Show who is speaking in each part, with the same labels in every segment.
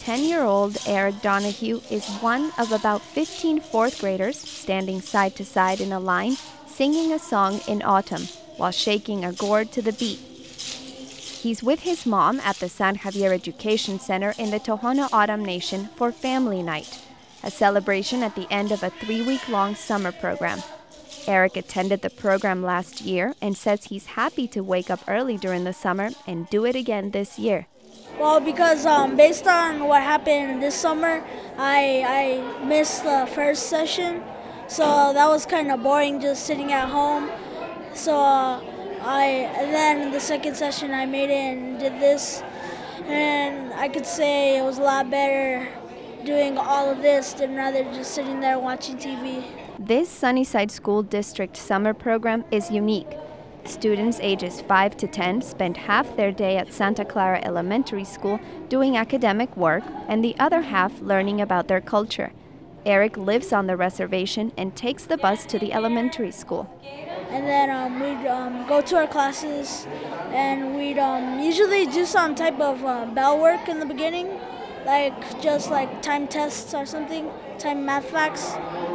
Speaker 1: 10-year-old Eric Donahue is one of about 15 fourth graders standing side to side in a line, singing a song in autumn while shaking a gourd to the beat. He's with his mom at the San Javier Education Center in the Tohono O'odham Nation for Family Night, a celebration at the end of a 3-week-long summer program. Eric attended the program last year and says he's happy to wake up early during the summer and do it again this year.
Speaker 2: Well, because based on what happened this summer, I missed the first session, so that was kind of boring just sitting at home. So then in the second session I made it and did this, and I could say it was a lot better doing all of this than rather just sitting there watching TV.
Speaker 1: This Sunnyside School District summer program is unique. Students ages 5 to 10 spend half their day at Santa Clara Elementary School doing academic work and the other half learning about their culture. Eric lives on the reservation and takes the bus to the elementary school.
Speaker 2: And then we'd go to our classes, and we'd usually do some type of bell work in the beginning, just like time tests or something, time math facts,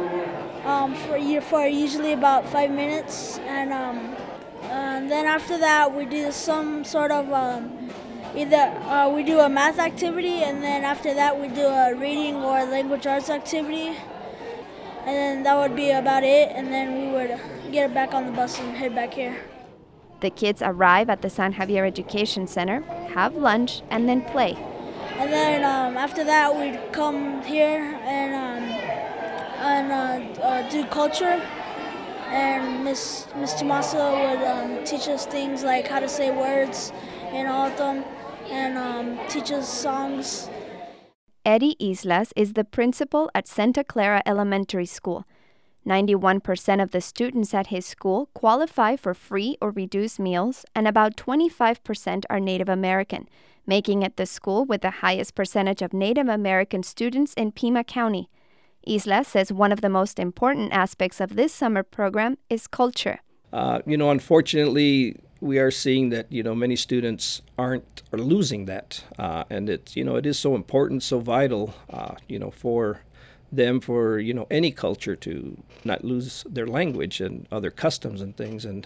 Speaker 2: for usually about 5 minutes. And then after that, we do some sort of either we do a math activity, and then after that we do a reading or language arts activity, and then that would be about it, and then we would get back on the bus and head back here.
Speaker 1: The kids arrive at the San Javier Education Center, have lunch, and then play.
Speaker 2: And then after that, we'd come here and do culture. And Miss Tomasa would teach us things like how to say words in all of them, and teach us songs.
Speaker 1: Eddie Islas is the principal at Santa Clara Elementary School. 91% of the students at his school qualify for free or reduced meals, and about 25% are Native American, making it the school with the highest percentage of Native American students in Pima County. Isla says one of the most important aspects of this summer program is culture.
Speaker 3: Unfortunately, we are seeing that, many students are losing that. And it is so important, so vital, for them, for, any culture to not lose their language and other customs and things. And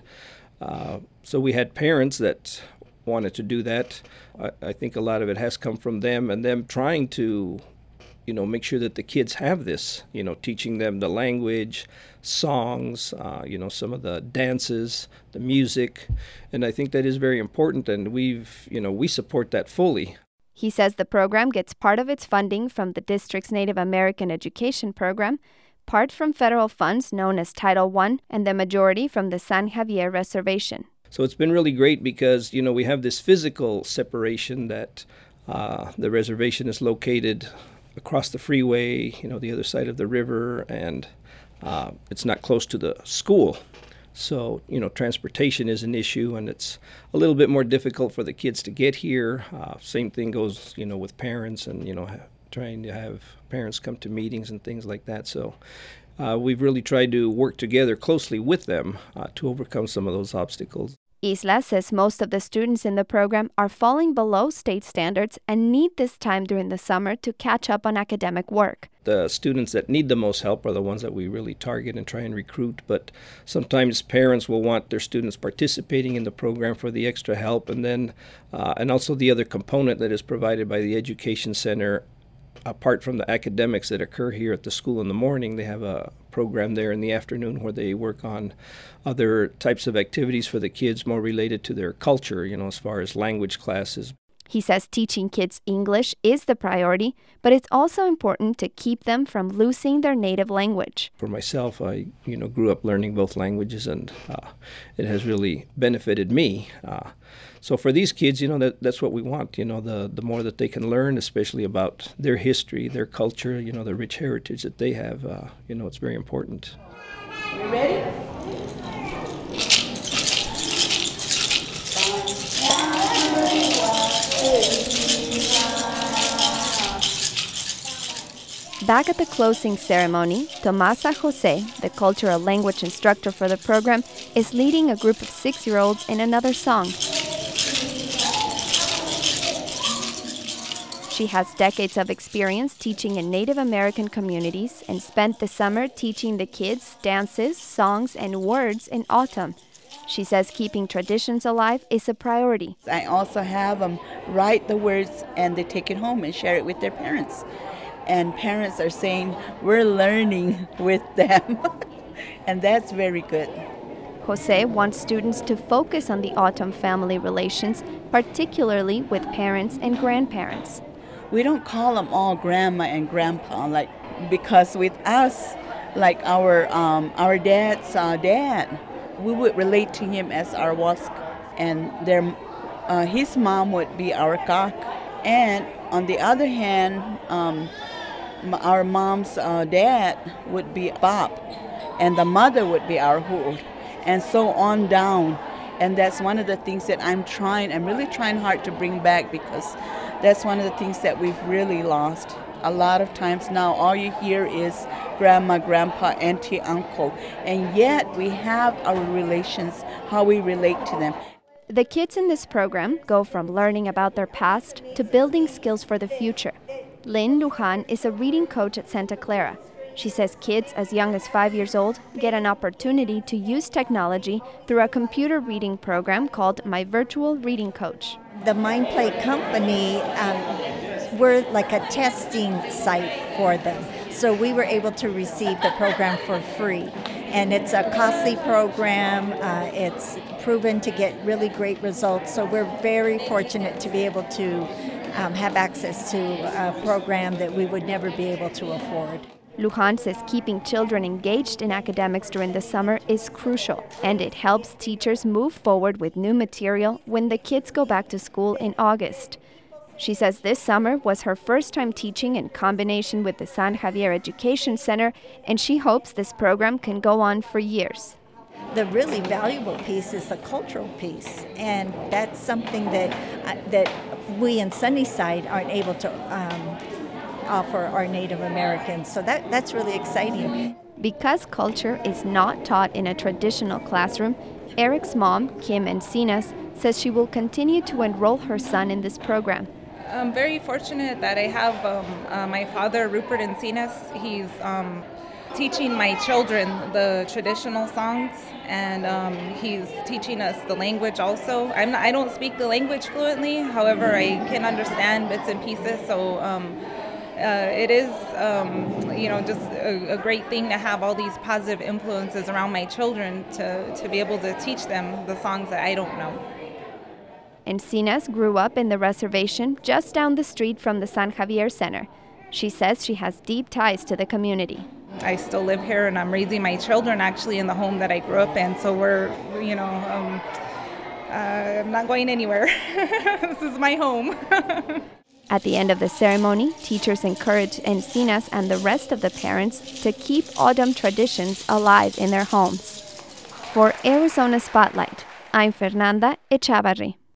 Speaker 3: so we had parents that wanted to do that. I think a lot of it has come from them and them trying to make sure that the kids have this, teaching them the language, songs, some of the dances, the music. And I think that is very important, and we support that fully.
Speaker 1: He says the program gets part of its funding from the district's Native American Education Program, part from federal funds known as Title I, and the majority from the San Javier Reservation.
Speaker 3: So it's been really great because, we have this physical separation that the reservation is located across the freeway, the other side of the river, and it's not close to the school. So, transportation is an issue, and it's a little bit more difficult for the kids to get here. Same thing goes, with parents and, trying to have parents come to meetings and things like that. So we've really tried to work together closely with them to overcome some of those obstacles.
Speaker 1: Isla says most of the students in the program are falling below state standards and need this time during the summer to catch up on academic work.
Speaker 3: The students that need the most help are the ones that we really target and try and recruit, but sometimes parents will want their students participating in the program for the extra help, and then and also the other component that is provided by the Education Center. Apart from the academics that occur here at the school in the morning, they have a program there in the afternoon where they work on other types of activities for the kids more related to their culture, as far as language classes.
Speaker 1: He says teaching kids English is the priority, but it's also important to keep them from losing their native language.
Speaker 3: For myself, I grew up learning both languages, and it has really benefited me. So for these kids, that's what we want. The more that they can learn, especially about their history, their culture, the rich heritage that they have, it's very important.
Speaker 4: You ready?
Speaker 1: Back at the closing ceremony, Tomasa Jose, the cultural language instructor for the program, is leading a group of 6-year-olds in another song. She has decades of experience teaching in Native American communities and spent the summer teaching the kids dances, songs, and words in O'odham. She says keeping traditions alive is a priority.
Speaker 4: I also have them write the words and they take it home and share it with their parents. And parents are saying, we're learning with them. And that's very good.
Speaker 1: Jose wants students to focus on the O'odham family relations, particularly with parents and grandparents.
Speaker 4: We don't call them all grandma and grandpa, because with us, like our dad's dad, we would relate to him as our wask, and his mom would be our kak. And on the other hand, our mom's dad would be Bob, and the mother would be our hul, and so on down. And that's one of the things that I'm really trying hard to bring back, because that's one of the things that we've really lost. A lot of times now all you hear is grandma, grandpa, auntie, uncle, and yet we have our relations, how we relate to them.
Speaker 1: The kids in this program go from learning about their past to building skills for the future. Lynn Lujan is a reading coach at Santa Clara. She says kids as young as 5 years old get an opportunity to use technology through a computer reading program called My Virtual Reading Coach.
Speaker 5: The MindPlay company, we're like a testing site for them. So we were able to receive the program for free. And it's a costly program. It's proven to get really great results. So we're very fortunate to be able to have access to a program that we would never be able to afford.
Speaker 1: Lujan says keeping children engaged in academics during the summer is crucial, and it helps teachers move forward with new material when the kids go back to school in August. She says this summer was her first time teaching in combination with the San Javier Education Center, and she hopes this program can go on for years.
Speaker 5: The really valuable piece is the cultural piece, and that's something that we in Sunnyside aren't able to offer our Native Americans. So that's really exciting.
Speaker 1: Because culture is not taught in a traditional classroom, Eric's mom, Kim Encinas, says she will continue to enroll her son in this program.
Speaker 6: I'm very fortunate that I have my father, Rupert Encinas. He's teaching my children the traditional songs, and he's teaching us the language also. I don't speak the language fluently, however, I can understand bits and pieces, so it is, just a great thing to have all these positive influences around my children to be able to teach them the songs that I don't know.
Speaker 1: Encinas grew up in the reservation just down the street from the San Javier Center. She says she has deep ties to the community.
Speaker 6: I still live here, and I'm raising my children actually in the home that I grew up in, so we're, I'm not going anywhere. This is my home.
Speaker 1: At the end of the ceremony, teachers encouraged Encinas and the rest of the parents to keep O'odham traditions alive in their homes. For Arizona Spotlight, I'm Fernanda Echavarri.